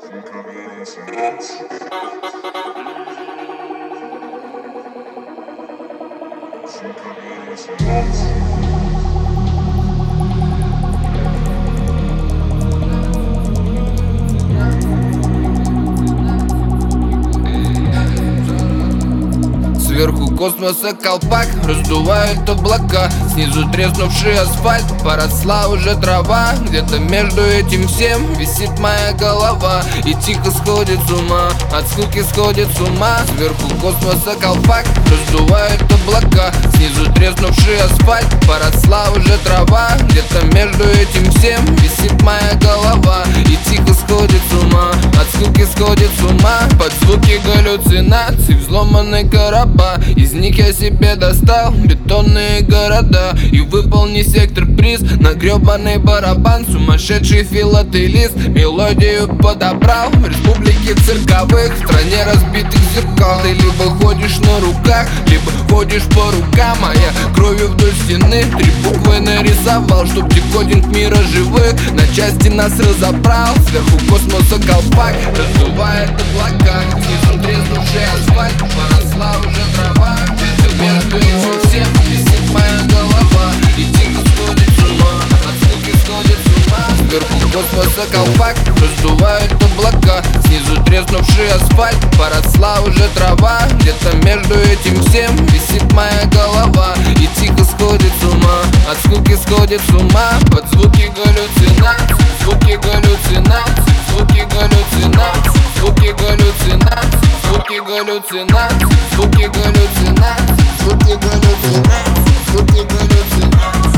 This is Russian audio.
Сверху космоса колпак раздувает облака, снизу треснувший асфальт, поросла уже трава. Где-то между этим всем висит моя голова и тихо сходит с ума, от скуки сходит с ума. Сверху космоса колпак раздувает облака, снизу треснувший асфальт, поросла уже трава. Где-то между этим всем висит моя голова и тихо сходит с ума, от скуки сходит с ума. Под звуки галлюцинаций взломанный короба, из них я себе достал бетонные города и выполни сектор-приз на гребаный барабан. Сумасшедший филателист мелодию подобрал в республике цирковых, в стране разбитых зеркал. Ты либо ходишь на руках, либо ходишь по рукам, а я кровью вдоль стены 3 буквы нарисовал, чтоб декодинг мира живых на части нас разобрал. Сверху космоса колпак раздувает облака, снизу треснувший асфальт, поросла уже трава. Между этим всем висит моя голова и тихо сходит с ума, от скуки сходит с ума. Сверху космоса колпак раздувает облака, снизу треснувший асфальт, поросла уже трава. Где-то между этим всем висит моя голова и тихо сходит с ума, от скуки сходит с ума. Под звуки галлюцинаций, звуки галлюцинаций, звуки галлюцинаций, звуки галлюцинаций, звуки галлюцинаций, звуки галлюцинаций, звуки галлюцинаций, звуки галлюцинаций.